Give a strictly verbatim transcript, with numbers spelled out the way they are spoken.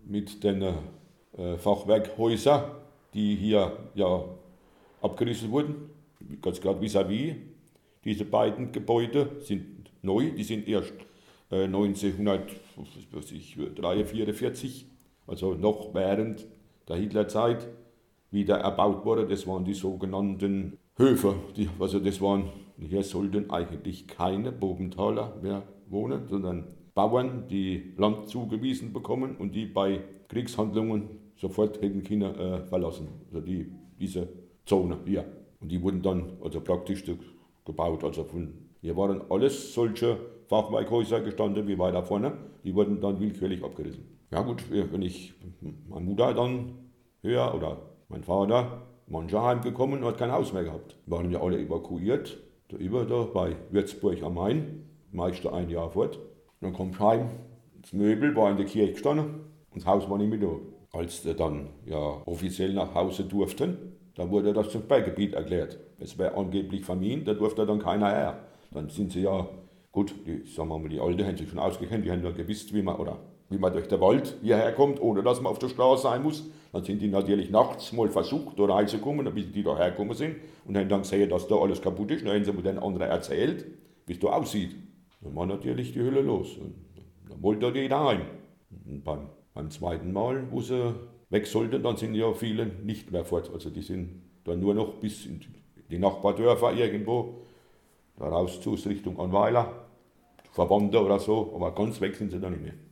mit den äh, Fachwerkhäusern, die hier ja abgerissen wurden. Ganz gerade vis-à-vis. Diese beiden Gebäude sind neu, die sind erst äh, neunzehnhundertdreiundvierzig, vierundvierzig, also noch während der Hitlerzeit, wieder erbaut worden. Das waren die sogenannten Höfe. Die, also das waren, hier sollten eigentlich keine Bobenthaler mehr wohnen, sondern Bauern, die Land zugewiesen bekommen und die bei Kriegshandlungen sofort hätten können äh, verlassen. Also die, diese Zone hier. Und die wurden dann also praktisch gebaut. Also von, hier waren alles solche Fachwerkhäuser gestanden wie weiter vorne. Die wurden dann willkürlich abgerissen. Ja gut, wenn ich meine Mutter dann höre oder mein Vater, mancher heimgekommen und hat kein Haus mehr gehabt. Wir waren ja alle evakuiert, da über da bei Würzburg am Main, meiste ein Jahr fort. Dann kam ich heim, das Möbel war in der Kirche gestanden und das Haus war nicht mehr da. Als sie dann ja offiziell nach Hause durften, da wurde das zum Sperrgebiet erklärt. Es wäre angeblich vermint, da durfte dann keiner her. Dann sind sie ja, gut, die, sagen wir mal, die Alten haben sich schon ausgekannt, die haben ja gewusst, wie man, oder wie man durch den Wald hierher kommt, ohne dass man auf der Straße sein muss. Dann sind die natürlich nachts mal versucht, da reinzukommen, bis die da hergekommen sind und haben dann gesehen, dass da alles kaputt ist. Dann haben sie mir den anderen erzählt, wie es da aussieht. Dann war natürlich die Hölle los. Und dann wollte jeder heim. Und beim, beim zweiten Mal, wo sie weg sollten, dann sind ja viele nicht mehr fort. Also die sind dann nur noch bis in die Nachbardörfer irgendwo, da raus zu Richtung Anweiler, Verwandte oder so, aber ganz weg sind sie dann nicht mehr.